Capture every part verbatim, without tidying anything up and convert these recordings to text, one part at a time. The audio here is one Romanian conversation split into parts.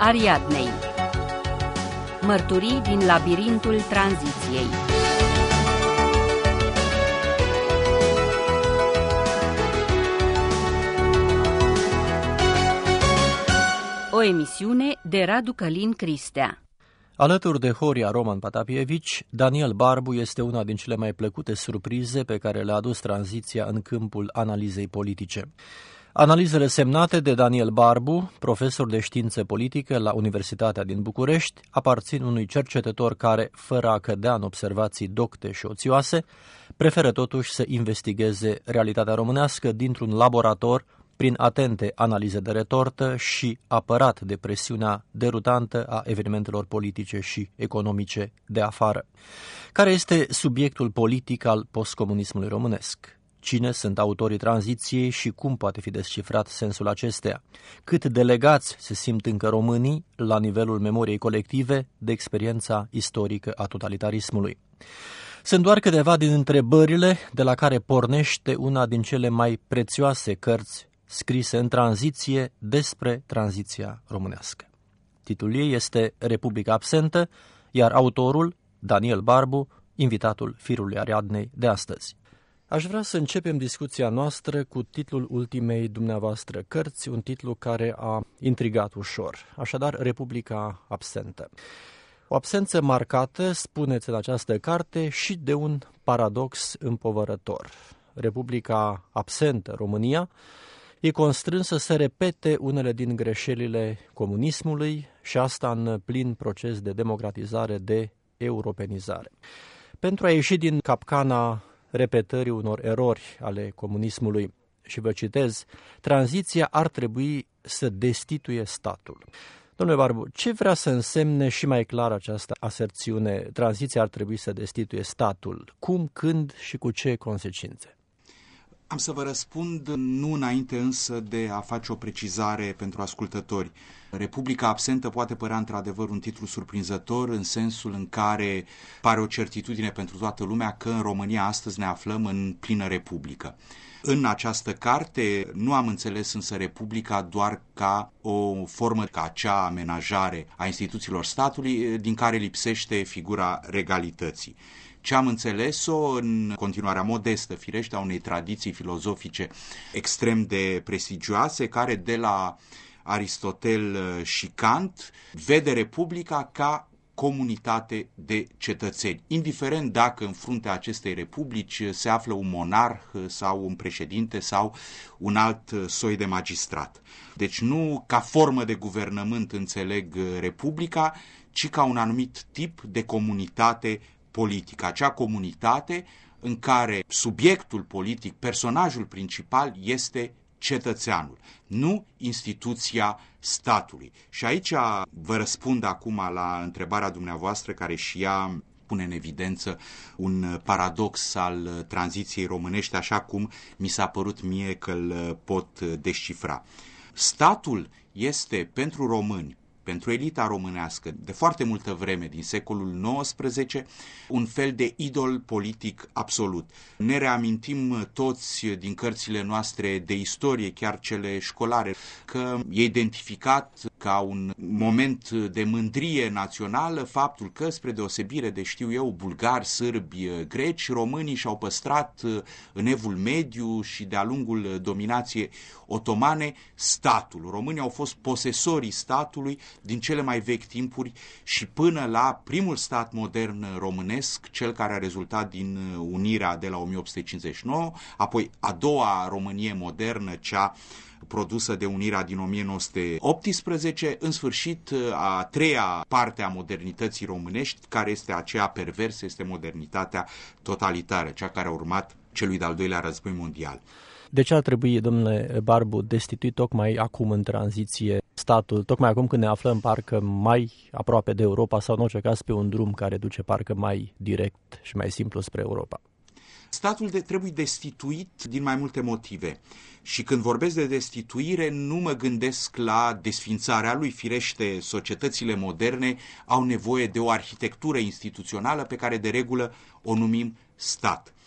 Ariadnei. Mărturii din labirintul tranziției. O emisiune de Radu Călin Cristea. Alături de Horia Roman Patapievici, Daniel Barbu este una din cele mai plăcute surprize pe care le-a adus tranziția în câmpul analizei politice. Analizele semnate de Daniel Barbu, profesor de știință politică la Universitatea din București, aparțin unui cercetător care, fără a cădea în observații docte și oțioase, preferă totuși să investigheze realitatea românească dintr-un laborator prin atente analize de retortă și apărat de presiunea derutantă a evenimentelor politice și economice de afară. Care este subiectul politic al postcomunismului românesc? Cine sunt autorii tranziției și cum poate fi descifrat sensul acesteia? Cât de legați se simt încă românii la nivelul memoriei colective de experiența istorică a totalitarismului? Sunt doar câteva din întrebările de la care pornește una din cele mai prețioase cărți scrise în tranziție despre tranziția românească. Titlul ei este Republica absentă, iar autorul, Daniel Barbu, invitatul Firului Ariadnei de astăzi. Aș vrea să începem discuția noastră cu titlul ultimei dumneavoastră cărți, un titlu care a intrigat ușor, așadar Republica absentă. O absență marcată, spuneți în această carte, și de un paradox împovărător. Republica absentă, România, e constrânsă să repete unele din greșelile comunismului și asta în plin proces de democratizare, de europenizare. Pentru a ieși din capcana repetării unor erori ale comunismului, și vă citez, tranziția ar trebui să destituie statul. Domnule Barbu, ce vrea să însemne și mai clar această aserțiune? Tranziția ar trebui să destituie statul. Cum, când și cu ce consecințe? Am să vă răspund nu înainte însă de a face o precizare pentru ascultători. Republica absentă poate părea într-adevăr un titlu surprinzător în sensul în care pare o certitudine pentru toată lumea că în România astăzi ne aflăm în plină republică. În această carte nu am înțeles însă Republica doar ca o formă ca acea amenajare a instituțiilor statului din care lipsește figura regalității. Ce am înțeles-o în continuarea modestă, firește, a unei tradiții filozofice extrem de prestigioase, care de la Aristotel și Kant vede Republica ca comunitate de cetățeni, indiferent dacă în fruntea acestei republici se află un monarh sau un președinte sau un alt soi de magistrat. Deci nu ca formă de guvernământ înțeleg Republica, ci ca un anumit tip de comunitate politică, acea comunitate în care subiectul politic, personajul principal este cetățeanul, nu instituția statului. Și aici vă răspund acum la întrebarea dumneavoastră, care și ea pune în evidență un paradox al tranziției românești, așa cum mi s-a părut mie că îl pot descifra. Statul este pentru români, pentru elita românească, de foarte multă vreme, din secolul nouăsprezece, un fel de idol politic absolut. Ne reamintim toți din cărțile noastre de istorie, chiar cele școlare, că e identificat ca un moment de mândrie națională faptul că, spre deosebire de, știu eu, bulgari, sârbi, greci, românii și-au păstrat în evul mediu și de-a lungul dominației otomane statul. Românii au fost posesorii statului din cele mai vechi timpuri și până la primul stat modern românesc, cel care a rezultat din unirea de la o mie opt sute cincizeci și nouă, apoi a doua Românie modernă, cea produsă de unirea din o mie nouă sute optsprezece, în sfârșit a treia parte a modernității românești, care este aceea perversă, este modernitatea totalitară, cea care a urmat celui de-al doilea război mondial. De ce ar trebui, domnule Barbu, destituit tocmai acum în tranziție statul, tocmai acum când ne aflăm parcă mai aproape de Europa sau în orice caz pe un drum care duce parcă mai direct și mai simplu spre Europa? Statul de, trebuie destituit din mai multe motive. Și când vorbesc de destituire, nu mă gândesc la desfințarea lui. Firește, societățile moderne au nevoie de o arhitectură instituțională pe care de regulă o numim stat.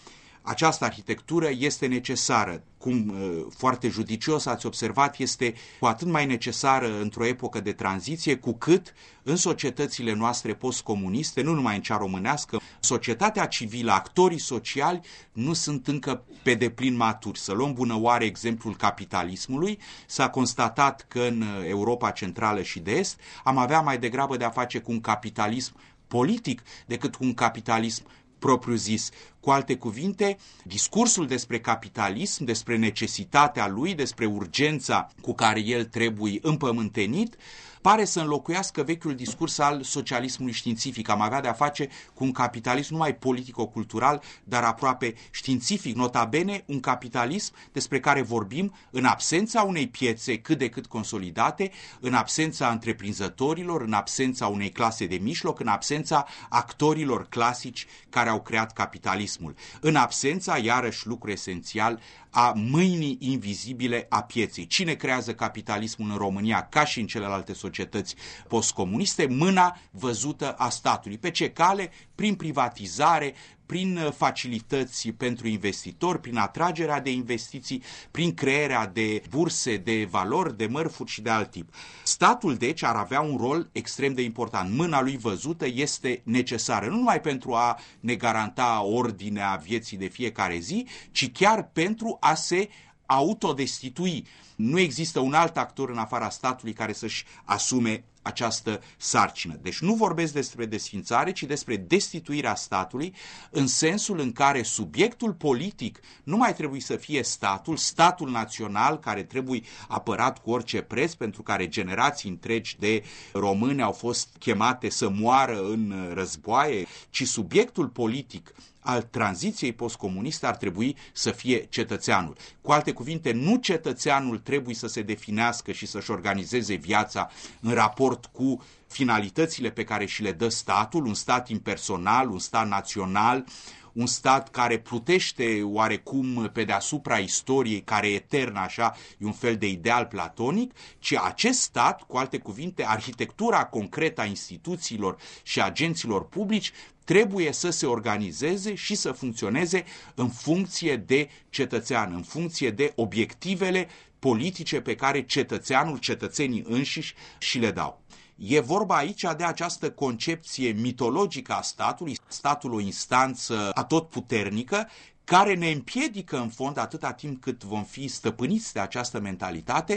Această arhitectură este necesară. Cum foarte judicios ați observat, este cu atât mai necesară într-o epocă de tranziție, cu cât în societățile noastre postcomuniste, nu numai în cea românească, societatea civilă, actorii sociali nu sunt încă pe deplin maturi. Să luăm bună oară exemplul capitalismului. S-a constatat că în Europa Centrală și de Est am avea mai degrabă de a face cu un capitalism politic decât cu un capitalism propriu-zis. Cu alte cuvinte, discursul despre capitalism, despre necesitatea lui, despre urgența cu care el trebuie împământenit, pare să înlocuiască vechiul discurs al socialismului științific. Am avea de-a face cu un capitalism nu numai politico-cultural, dar aproape științific. Nota bene, un capitalism despre care vorbim în absența unei piețe cât de cât consolidate, în absența întreprinzătorilor, în absența unei clase de mijloc, în absența actorilor clasici care au creat capitalismul, în absența, iarăși lucru esențial, a mâinii invizibile a pieței. Cine creează capitalismul în România, ca și în celelalte societăți postcomuniste? Mâna văzută a statului. Pe ce cale? Prin privatizare, prin facilități pentru investitori, prin atragerea de investiții, prin crearea de burse de valori, de mărfuri și de alt tip. Statul, deci, ar avea un rol extrem de important. Mâna lui văzută este necesară, nu numai pentru a ne garanta ordinea vieții de fiecare zi, ci chiar pentru a se autodestitui. Nu există un alt actor în afara statului care să-și asume această sarcină. Deci nu vorbesc despre desfințare, ci despre destituirea statului, în sensul în care subiectul politic nu mai trebuie să fie statul, statul național care trebuie apărat cu orice preț, pentru care generații întregi de români au fost chemate să moară în războaie, ci subiectul politic al tranziției postcomuniste ar trebui să fie cetățeanul. Cu alte cuvinte, nu cetățeanul trebuie să se definească și să-și organizeze viața în raport cu finalitățile pe care și le dă statul, un stat impersonal, un stat național, un stat care plutește oarecum pe deasupra istoriei, care e eternă, așa, e un fel de ideal platonic, ci acest stat, cu alte cuvinte, arhitectura concretă a instituțiilor și agenților publici, trebuie să se organizeze și să funcționeze în funcție de cetățean, în funcție de obiectivele politice pe care cetățeanul, cetățenii înșiși și le dau. E vorba aici de această concepție mitologică a statului, statul o instanță atotputernică, care ne împiedică în fond, atâta timp cât vom fi stăpâniți de această mentalitate,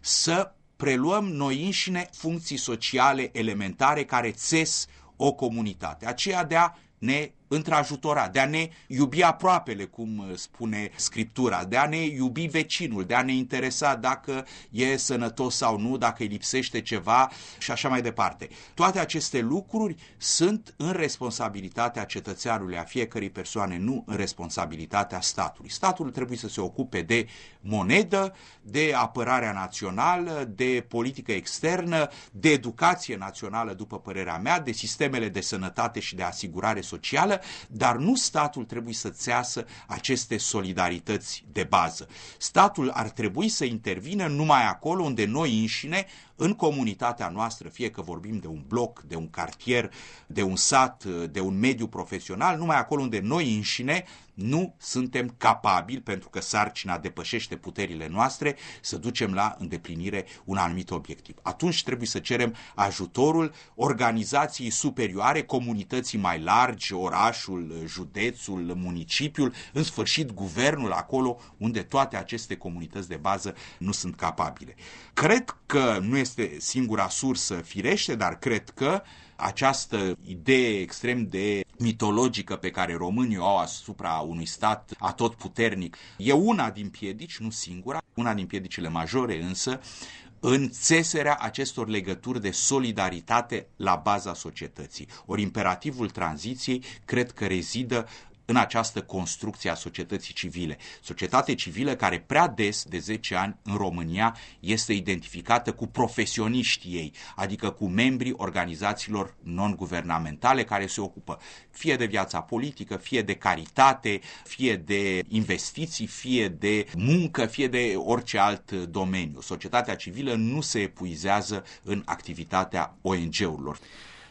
să preluăm noi înșine funcții sociale elementare care țes o comunitate, aceea de a ne întrajutora, de a ne iubi aproapele, cum spune Scriptura, de a ne iubi vecinul, de a ne interesa dacă e sănătos sau nu, dacă îi lipsește ceva și așa mai departe. Toate aceste lucruri sunt în responsabilitatea cetățeanului, a fiecărei persoane, nu în responsabilitatea statului. Statul trebuie să se ocupe de monedă, de apărarea națională, de politică externă, de educație națională, după părerea mea, de sistemele de sănătate și de asigurare socială, dar nu statul trebuie să țeasă aceste solidarități de bază. Statul ar trebui să intervină numai acolo unde noi înșine, în comunitatea noastră, fie că vorbim de un bloc, de un cartier, de un sat, de un mediu profesional, numai acolo unde noi înșine nu suntem capabili, pentru că sarcina depășește puterile noastre, să ducem la îndeplinire un anumit obiectiv. Atunci trebuie să cerem ajutorul organizației superioare, comunității mai largi, orașul, județul, municipiul, în sfârșit guvernul, acolo unde toate aceste comunități de bază nu sunt capabile. Cred că nu este singura sursă firește, dar cred că această idee extrem de mitologică pe care românii o au asupra unui stat atotputernic e una din piedici, nu singura, una din piedicile majore însă, în țeserea acestor legături de solidaritate la baza societății. Ori imperativul tranziției cred că rezidă în această construcție a societății civile. Societate civilă care prea des, de zece ani, în România, este identificată cu profesioniștii ei, adică cu membrii organizațiilor non-guvernamentale care se ocupă fie de viața politică, fie de caritate, fie de investiții, fie de muncă, fie de orice alt domeniu. Societatea civilă nu se epuizează în activitatea O N G-urilor.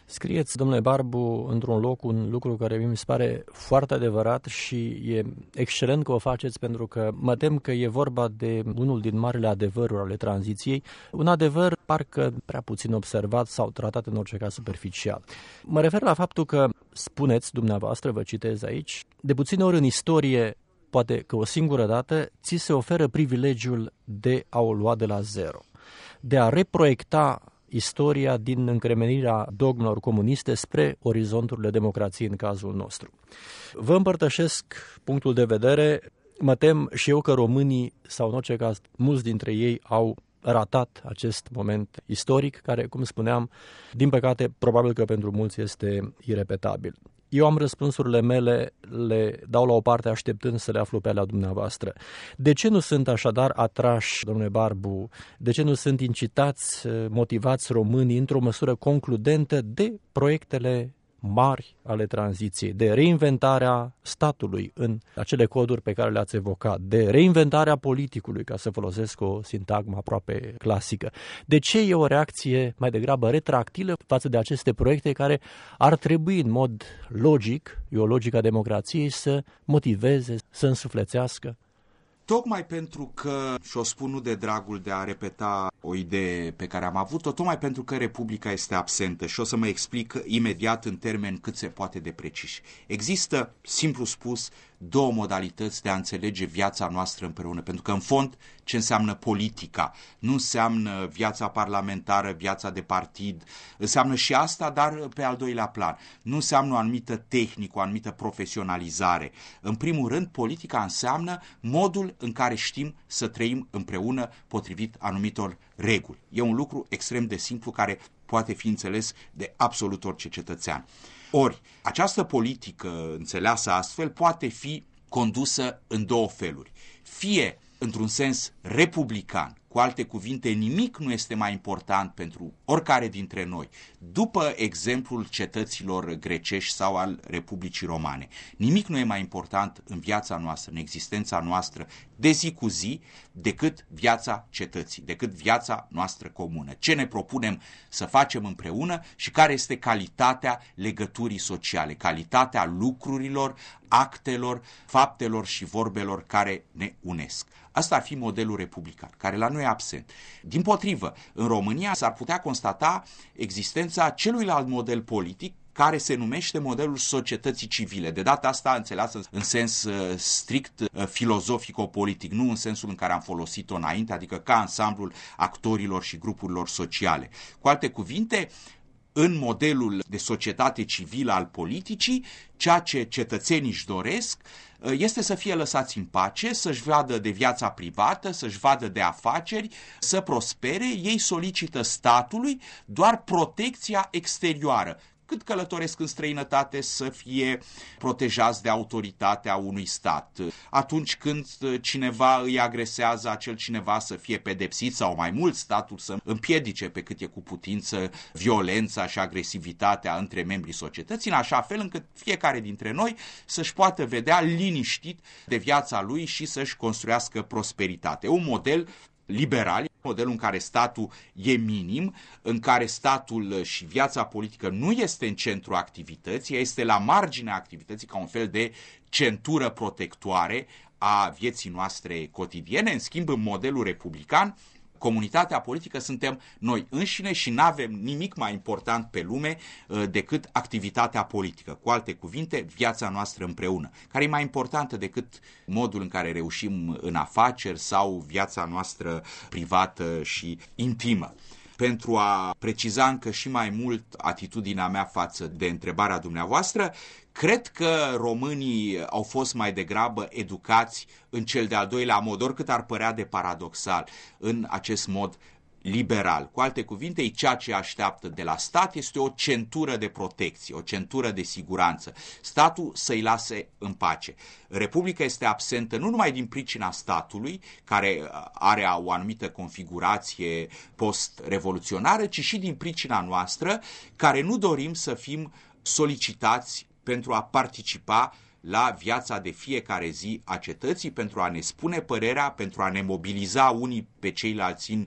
Scrieți, domnule Barbu, într-un loc un lucru care mi se pare foarte adevărat și e excelent că o faceți, pentru că mă tem că e vorba de unul din marile adevăruri ale tranziției, un adevăr parcă prea puțin observat sau tratat în orice caz superficial. Mă refer la faptul că spuneți dumneavoastră, vă citez aici, de puține ori în istorie, poate că o singură dată, ți se oferă privilegiul de a o lua de la zero, de a reproiecta istoria din încremenirea dogmelor comuniste spre orizonturile democrației în cazul nostru. Vă împărtășesc punctul de vedere, mă tem și eu că românii, sau în orice caz mulți dintre ei, au ratat acest moment istoric, care, cum spuneam, din păcate, probabil că pentru mulți este irepetabil. Eu am răspunsurile mele, le dau la o parte așteptând să le aflu pe alea dumneavoastră. De ce nu sunt așadar atrași, domnule Barbu, de ce nu sunt incitați, motivați românii într-o măsură concludentă de proiectele mari ale tranziției, de reinventarea statului în acele coduri pe care le-ați evocat, de reinventarea politicului, ca să folosesc o sintagmă aproape clasică? De ce e o reacție mai degrabă retractilă față de aceste proiecte care ar trebui în mod logic, e o logică a democrației, să motiveze, să însuflețească? Tocmai pentru că, și o spun nu de dragul de a repeta o idee pe care am avut-o, tocmai pentru că Republica este absentă, și o să mă explic imediat în termeni cât se poate de preciși. Există, simplu spus, două modalități de a înțelege viața noastră împreună, pentru că în fond ce înseamnă politica? Nu înseamnă viața parlamentară, viața de partid, înseamnă și asta, dar pe al doilea plan. Nu înseamnă o anumită tehnică, o anumită profesionalizare. În primul rând, politica înseamnă modul în care știm să trăim împreună potrivit anumitor reguli. E un lucru extrem de simplu care poate fi înțeles de absolut orice cetățean. Ori, această politică înțeleasă astfel poate fi condusă în două feluri. Fie într-un sens republican, cu alte cuvinte, nimic nu este mai important pentru oricare dintre noi, după exemplul cetăților grecești sau al Republicii Romane. Nimic nu e mai important în viața noastră, în existența noastră, de zi cu zi, decât viața cetății, decât viața noastră comună. Ce ne propunem să facem împreună și care este calitatea legăturii sociale, calitatea lucrurilor, actelor, faptelor și vorbelor care ne unesc. Asta ar fi modelul republican, care la noi e absent. Dimpotrivă, în România s-ar putea constata existența celuilalt model politic, care se numește modelul societății civile. De data asta înțeleasă în sens uh, strict uh, filozofico-politic, nu în sensul în care am folosit-o înainte, adică ca ansamblul actorilor și grupurilor sociale. Cu alte cuvinte, în modelul de societate civilă al politicii, ceea ce cetățenii își doresc este să fie lăsați în pace, să-și vadă de viața privată, să-și vadă de afaceri, să prospere. Ei solicită statului doar protecția exterioară. Cât călătoresc în străinătate, să fie protejați de autoritatea unui stat. Atunci când cineva îi agresează, acel cineva să fie pedepsit sau mai mult, statul să împiedice pe cât e cu putință violența și agresivitatea între membrii societății, în așa fel încât fiecare dintre noi să-și poată vedea liniștit de viața lui și să-și construiască prosperitate. Un model liberal, modelul în care statul e minim, în care statul și viața politică nu este în centrul activității, este la marginea activității ca un fel de centură protectoare a vieții noastre cotidiene. În schimb, în modelul republican, comunitatea politică suntem noi înșine și nu avem nimic mai important pe lume decât activitatea politică. Cu alte cuvinte, viața noastră împreună, care e mai importantă decât modul în care reușim în afaceri sau viața noastră privată și intimă. Pentru a preciza încă și mai mult atitudinea mea față de întrebarea dumneavoastră, cred că românii au fost mai degrabă educați în cel de-al doilea mod, oricât ar părea de paradoxal, în acest mod liberal. Cu alte cuvinte, ceea ce așteaptă de la stat este o centură de protecție, o centură de siguranță. Statul să-i lase în pace. Republica este absentă nu numai din pricina statului, care are o anumită configurație post-revoluționară, ci și din pricina noastră, care nu dorim să fim solicitați pentru a participa la viața de fiecare zi a cetății, pentru a ne spune părerea, pentru a ne mobiliza unii pe ceilalți în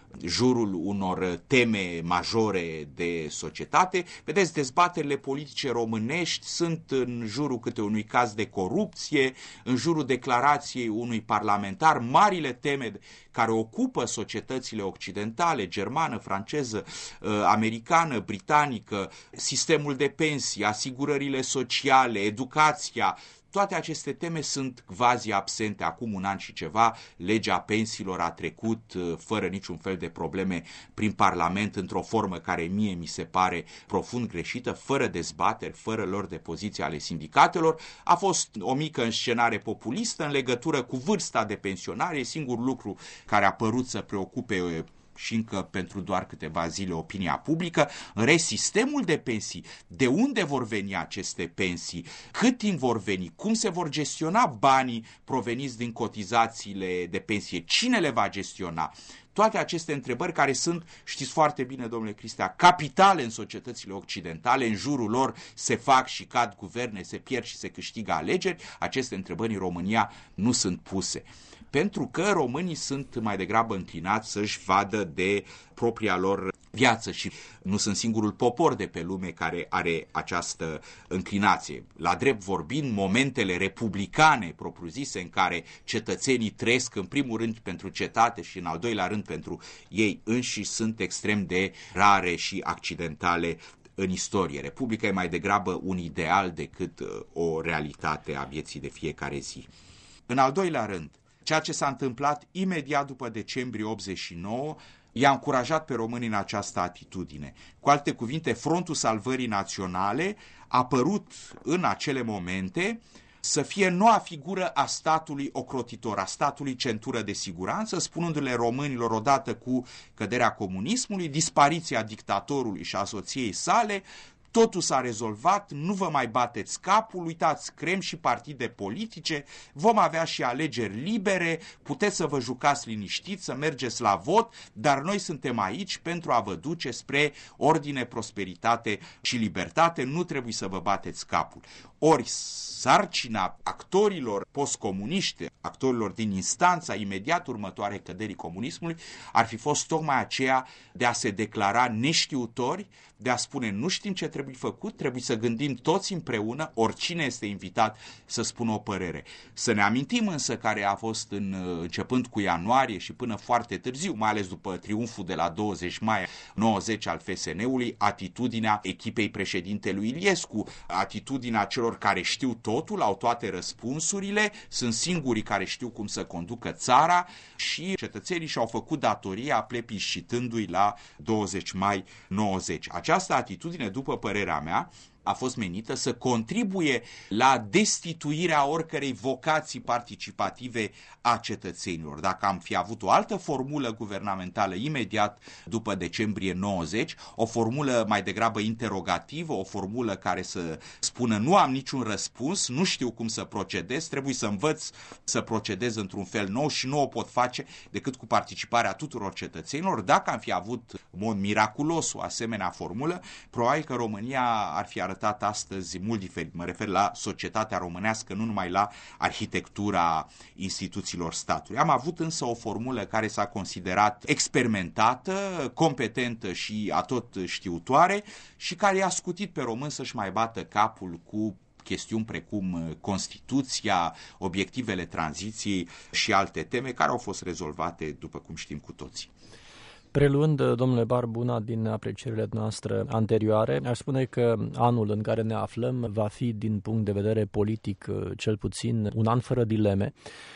jurul unor teme majore de societate. Vedeți, dezbaterile politice românești sunt în jurul câte unui caz de corupție, în jurul declarației unui parlamentar, marile teme care ocupă societățile occidentale, germană, franceză, americană, britanică, sistemul de pensii, asigurările sociale, educația. Toate aceste teme sunt quasi absente. Acum un an și ceva, legea pensiilor a trecut fără niciun fel de probleme prin Parlament, într-o formă care mie mi se pare profund greșită, fără dezbateri, fără lor de poziție ale sindicatelor. A fost o mică înscenare populistă în legătură cu vârsta de pensionare, singurul lucru care a părut să preocupe și încă pentru doar câteva zile opinia publică. În rest, sistemul de pensii, de unde vor veni aceste pensii, cât timp vor veni, cum se vor gestiona banii proveniți din cotizațiile de pensie, cine le va gestiona, toate aceste întrebări care sunt, știți foarte bine, domnule Cristea, capitale în societățile occidentale, în jurul lor se fac și cad guverne, se pierd și se câștigă alegeri, aceste întrebări în România nu sunt puse. Pentru că românii sunt mai degrabă înclinați să-și vadă de propria lor viață și nu sunt singurul popor de pe lume care are această înclinație. La drept vorbind, momentele republicane propriu-zise în care cetățenii trăiesc în primul rând pentru cetate și în al doilea rând pentru ei înșiși sunt extrem de rare și accidentale în istorie. Republica e mai degrabă un ideal decât o realitate a vieții de fiecare zi. În al doilea rând, ceea ce s-a întâmplat imediat după decembrie optzeci și nouă i-a încurajat pe români în această atitudine. Cu alte cuvinte, Frontul Salvării Naționale a apărut în acele momente să fie noua figură a statului ocrotitor, a statului centură de siguranță, spunându-le românilor odată cu căderea comunismului, dispariția dictatorului și a soției sale, totul s-a rezolvat, nu vă mai bateți capul, uitați, creăm și partide politice, vom avea și alegeri libere, puteți să vă jucați liniștiți, să mergeți la vot, dar noi suntem aici pentru a vă duce spre ordine, prosperitate și libertate, nu trebuie să vă bateți capul. Ori sarcina actorilor postcomuniști, actorilor din instanța imediat următoare căderii comunismului, ar fi fost tocmai aceea de a se declara neștiutori, de a spune nu știm ce trebuie făcut, trebuie să gândim toți împreună, oricine este invitat să spună o părere. Să ne amintim însă care a fost în, începând cu ianuarie și până foarte târziu, mai ales după triumful de la douăzeci mai nouăzeci al F S N-ului, atitudinea echipei președintelui Iliescu, atitudinea celor care știu totul, au toate răspunsurile, sunt singurii care știu cum să conducă țara și cetățenii și-au făcut datoria plebiscitându-i la douăzeci mai nouăzeci. Această atitudine, după părerea mea, a fost menită să contribuie la destituirea oricărei vocații participative a cetățenilor. Dacă am fi avut o altă formulă guvernamentală imediat după decembrie nouăzeci, o formulă mai degrabă interogativă, o formulă care să spună nu am niciun răspuns, nu știu cum să procedez, trebuie să învăț să procedez într-un fel nou și nu o pot face decât cu participarea tuturor cetățenilor, dacă am fi avut în mod miraculos o asemenea formulă, probabil că România ar fi arătat astăzi mult diferit. Mă refer la societatea românească, nu numai la arhitectura instituțiilor statului. Am avut însă o formulă care s-a considerat experimentată, competentă și atot știutoare și care i-a scutit pe români să-și mai bată capul cu chestiuni precum Constituția, obiectivele tranziției și alte teme care au fost rezolvate, după cum știm cu toții. Preluând, domnule Barbu, una din aprecierile noastre anterioare, aș spune că anul în care ne aflăm va fi, din punct de vedere politic, cel puțin un an fără dileme.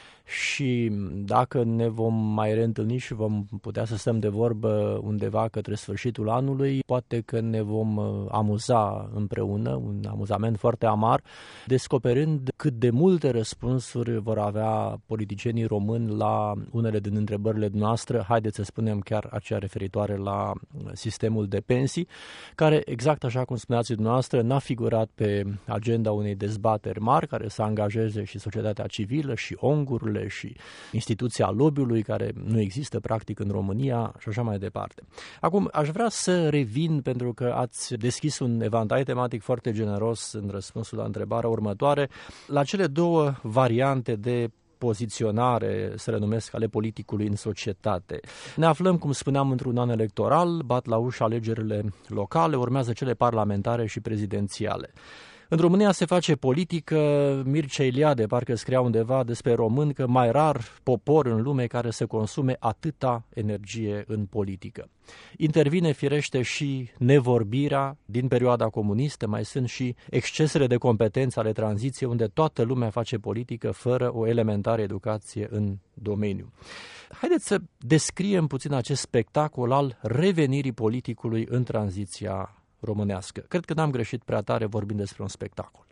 Și dacă ne vom mai reîntâlni și vom putea să stăm de vorbă undeva către sfârșitul anului, poate că ne vom amuza împreună, un amuzament foarte amar, descoperând cât de multe răspunsuri vor avea politicienii români la unele din întrebările noastre, haideți să spunem chiar aceea referitoare la sistemul de pensii, care, exact așa cum spuneați dumneavoastră, n-a figurat pe agenda unei dezbateri mari, care să angajeze și societatea civilă și ongurile și instituția lobby-ului, care nu există practic în România și așa mai departe. Acum, aș vrea să revin, pentru că ați deschis un evantai tematic foarte generos în răspunsul la întrebarea următoare, la cele două variante de poziționare, să le numesc, ale politicului în societate. Ne aflăm, cum spuneam, într-un an electoral, bat la ușă alegerile locale, urmează cele parlamentare și prezidențiale. În România se face politică, Mircea Eliade parcă scria undeva despre români că mai rar popor în lume care să consume atâta energie în politică. Intervine firește și nevorbirea din perioada comunistă, mai sunt și excesele de competență ale tranziției unde toată lumea face politică fără o elementară educație în domeniu. Haideți să descriem puțin acest spectacol al revenirii politicului în tranziția românească. Cred că n-am greșit prea tare vorbind despre un spectacol.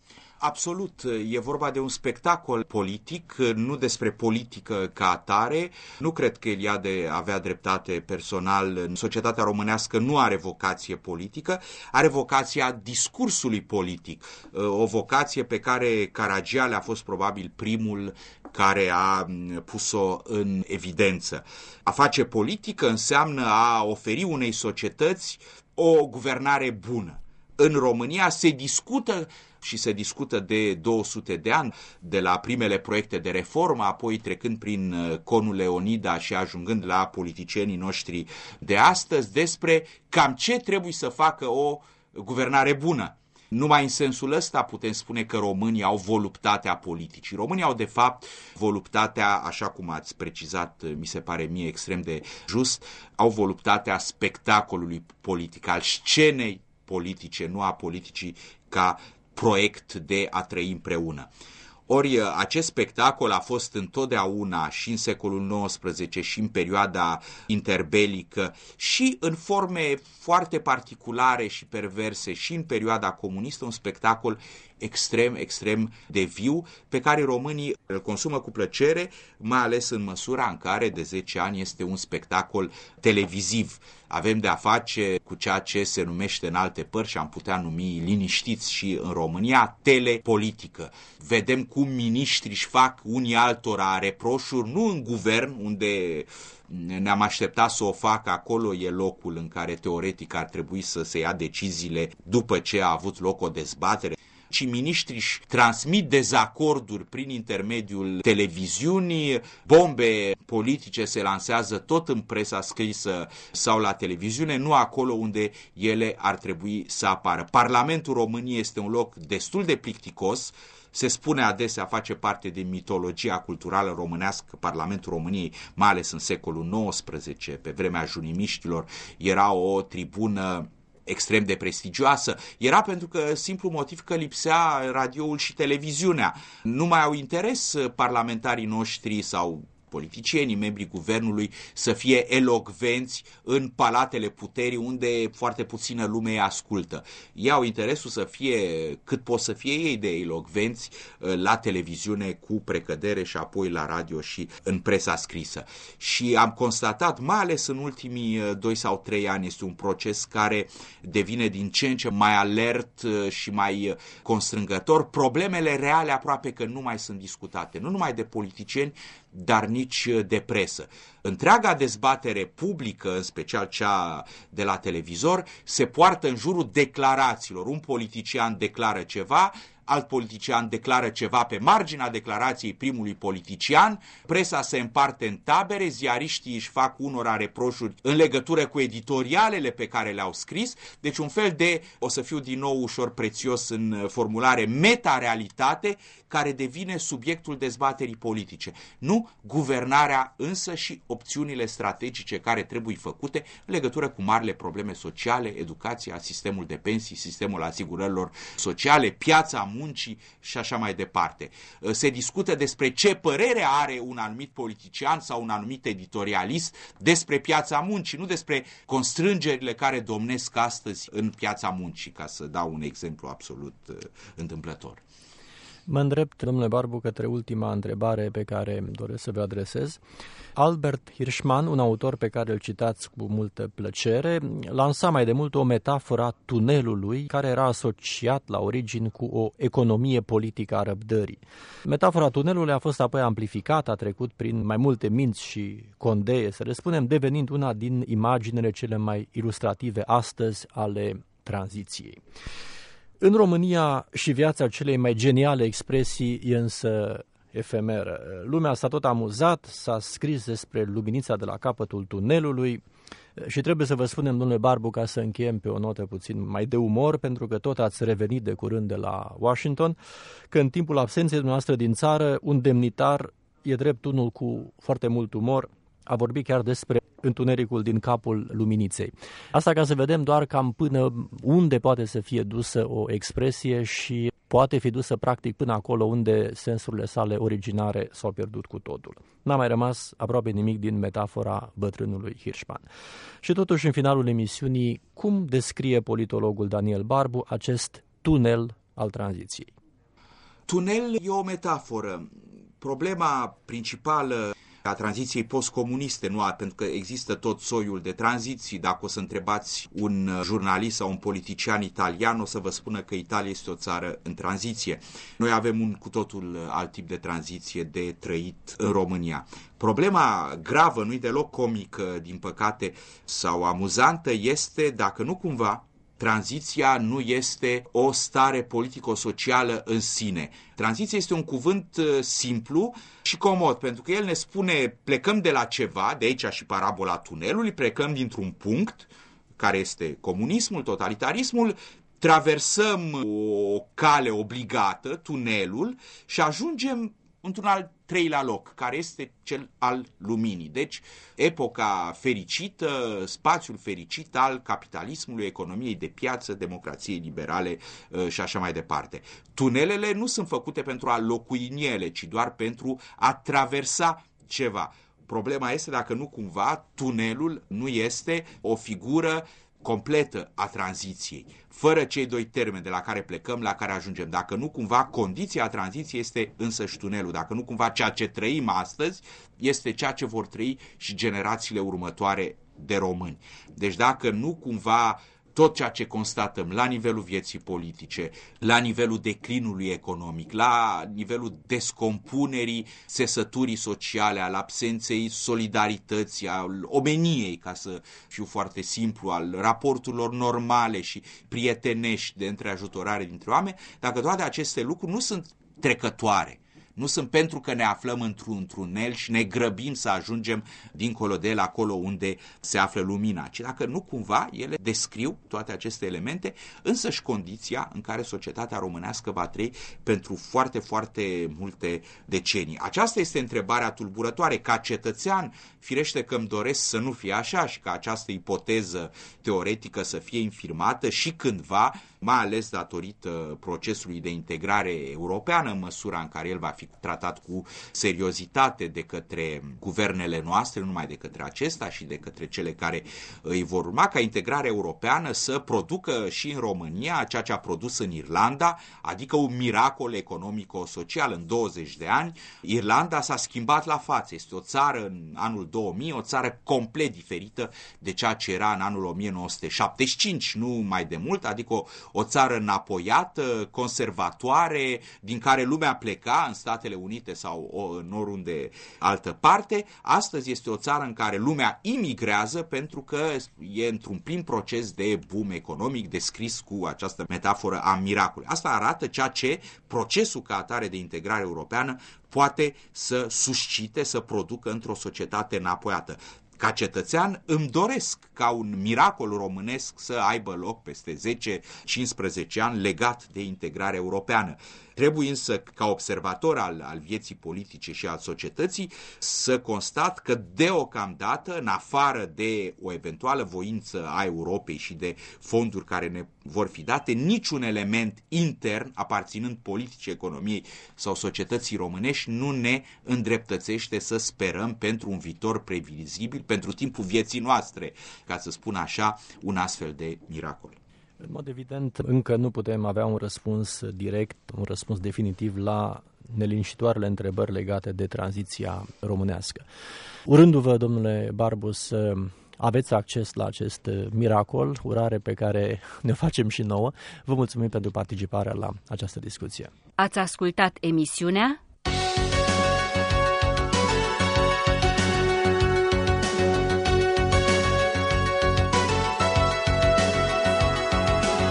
Absolut, e vorba de un spectacol politic, nu despre politică ca atare. Nu cred că Eliade avea dreptate personal. În societatea românească nu are vocație politică, are vocația discursului politic. O vocație pe care Caragiale a fost probabil primul care a pus-o în evidență. A face politică înseamnă a oferi unei societăți o guvernare bună. În România se discută și se discută de două sute de ani, de la primele proiecte de reformă, apoi trecând prin conul Leonida și ajungând la politicienii noștri de astăzi, despre cam ce trebuie să facă o guvernare bună. Numai în sensul ăsta putem spune că românii au voluptatea politicii. Românii au, de fapt, voluptatea, așa cum ați precizat, mi se pare mie extrem de just, au voluptatea spectacolului politic, al scenei politice, nu a politicii ca proiect de a trăi împreună. Ori acest spectacol a fost întotdeauna și în secolul nouăsprezece și în perioada interbelică și în forme foarte particulare și perverse și în perioada comunistă un spectacol extrem, extrem de viu pe care românii îl consumă cu plăcere, mai ales în măsura în care de zece ani este un spectacol televiziv. Avem de a face cu ceea ce se numește în alte părți și am putea numi liniștiți și în România, telepolitică. Vedem cum miniștrii își fac unii altora reproșuri, nu în guvern, unde ne-am așteptat să o facă, acolo e locul în care teoretic ar trebui să se ia deciziile după ce a avut loc o dezbatere, ci miniștrii își transmit dezacorduri prin intermediul televiziunii, bombe politice se lansează tot în presa scrisă sau la televiziune, nu acolo unde ele ar trebui să apară. Parlamentul României este un loc destul de plicticos, se spune adesea, face parte din mitologia culturală românească. Parlamentul României, mai ales în secolul nouăsprezece, pe vremea junimiștilor, era o tribună extrem de prestigioasă. Era pentru că simplu motiv că lipsea radioul și televiziunea. Nu mai au interes parlamentarii noștri sau politicienii, membrii guvernului, să fie elocvenți în palatele puterii unde foarte puțină lume îi ascultă. Ei au interesul să fie cât pot să fie ei de elocvenți la televiziune cu precădere și apoi la radio și în presa scrisă. Și am constatat, mai ales în ultimii doi sau trei ani, este un proces care devine din ce în ce mai alert și mai constrângător. Problemele reale aproape că nu mai sunt discutate, nu numai de politicieni, dar nici de presă. Întreaga dezbatere publică, în special cea de la televizor, se poartă în jurul declarațiilor. Un politician declară ceva, alt politician declară ceva pe marginea declarației primului politician, presa se împarte în tabere, ziariștii își fac unora reproșuri în legătură cu editorialele pe care le-au scris, deci un fel de, o să fiu din nou ușor prețios în formulare, meta-realitate care devine subiectul dezbaterii politice. Nu guvernarea însă și opțiunile strategice care trebuie făcute în legătură cu marile probleme sociale, educația, sistemul de pensii, sistemul asigurărilor sociale, piața muncii și așa mai departe. Se discută despre ce părere are un anumit politician sau un anumit editorialist despre piața muncii, nu despre constrângerile care domnesc astăzi în piața muncii, ca să dau un exemplu absolut uh, întâmplător. Mă îndrept, domnule Barbu, către ultima întrebare pe care doresc să vă adresez. Albert Hirschman, un autor pe care îl citați cu multă plăcere, lansa mai de mult o metaforă a tunelului care era asociat la origini cu o economie politică a răbdării. Metafora tunelului a fost apoi amplificată, a trecut prin mai multe minți și condee, să le spunem, devenind una din imaginele cele mai ilustrative astăzi ale tranziției. În România și viața celei mai geniale expresii e însă efemeră. Lumea s-a tot amuzat, s-a scris despre luminița de la capătul tunelului și trebuie să vă spunem, domnule Barbu, ca să încheiem pe o notă puțin mai de umor, pentru că tot ați revenit de curând de la Washington, că în timpul absenței dumneavoastră din țară, un demnitar, e drept unul cu foarte mult umor, a vorbit chiar despre întunericul din capul luminiței. Asta ca să vedem doar cam până unde poate să fie dusă o expresie și poate fi dusă practic până acolo unde sensurile sale originare s-au pierdut cu totul. N-a mai rămas aproape nimic din metafora bătrânului Hirschman. Și totuși, în finalul emisiunii, cum descrie politologul Daniel Barbu acest tunel al tranziției? Tunel e o metaforă. Problema principală a tranziției postcomuniste, nu, pentru că există tot soiul de tranziții. Dacă o să întrebați un jurnalist sau un politician italian, o să vă spună că Italia este o țară în tranziție. Noi avem un cu totul alt tip de tranziție de trăit în România. Problema gravă, nu-i deloc comică, din păcate, sau amuzantă, este dacă nu cumva tranziția nu este o stare politico-socială în sine. Tranziția este un cuvânt simplu și comod, pentru că el ne spune plecăm de la ceva, de aici și parabola tunelului, plecăm dintr-un punct, care este comunismul, totalitarismul, traversăm o cale obligată, tunelul, și ajungem într-un al treilea loc, care este cel al luminii. Deci, epoca fericită, spațiul fericit al capitalismului, economiei de piață, democrației liberale și așa mai departe. Tunelele nu sunt făcute pentru a locui în ele, ci doar pentru a traversa ceva. Problema este dacă nu cumva tunelul nu este o figură completă a tranziției, fără cei doi termeni de la care plecăm, la care ajungem. Dacă nu cumva condiția tranziției este însăși tunelul, dacă nu cumva ceea ce trăim astăzi este ceea ce vor trăi și generațiile următoare de români. Deci dacă nu cumva tot ceea ce constatăm la nivelul vieții politice, la nivelul declinului economic, la nivelul descompunerii țesăturii sociale, al absenței solidarității, al omeniei, ca să fiu foarte simplu, al raporturilor normale și prietenești de întreajutorare dintre oameni, dacă toate aceste lucruri nu sunt trecătoare, nu sunt pentru că ne aflăm într-un tunel și ne grăbim să ajungem dincolo de el, acolo unde se află lumina, ci dacă nu cumva ele descriu toate aceste elemente, însăși condiția în care societatea românească va trăi pentru foarte, foarte multe decenii. Aceasta este întrebarea tulburătoare. Ca cetățean, firește că îmi doresc să nu fie așa și ca această ipoteză teoretică să fie infirmată și cândva, mai ales datorită procesului de integrare europeană, în măsura în care el va fi tratat cu seriozitate de către guvernele noastre, nu numai de către acesta și de către cele care îi vor urma, ca integrarea europeană să producă și în România ceea ce a produs în Irlanda, adică un miracol economico-social. În douăzeci de ani, Irlanda s-a schimbat la față. Este o țară în anul două mii, o țară complet diferită de ceea ce era în anul o mie nouă sute șaptezeci și cinci, nu mai de mult, adică o, o țară înapoiată, conservatoare, din care lumea pleca în Statele Unite sau în oriunde altă parte. Astăzi este o țară în care lumea imigrează pentru că e într-un plin proces de boom economic descris cu această metaforă a miracolului. Asta arată ceea ce procesul ca atare de integrare europeană poate să suscite, să producă într-o societate înapoiată. Ca cetățean îmi doresc ca un miracol românesc să aibă loc peste zece cincisprezece ani legat de integrarea europeană. Trebuie însă, ca observator al, al vieții politice și al societății, să constat că deocamdată, în afară de o eventuală voință a Europei și de fonduri care ne vor fi date, niciun element intern, aparținând politicii, economiei sau societății românești, nu ne îndreptățește să sperăm pentru un viitor previzibil, pentru timpul vieții noastre, ca să spun așa, un astfel de miracol. În mod evident, încă nu putem avea un răspuns direct, un răspuns definitiv la neliniștitoarele întrebări legate de tranziția românească. Urându-vă, domnule Barbu, să aveți acces la acest miracol, urare pe care ne facem și nouă, vă mulțumim pentru participarea la această discuție. Ați ascultat emisiunea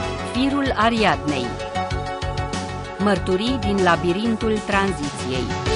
Firul Ariadnei. Mărturii din labirintul tranziției.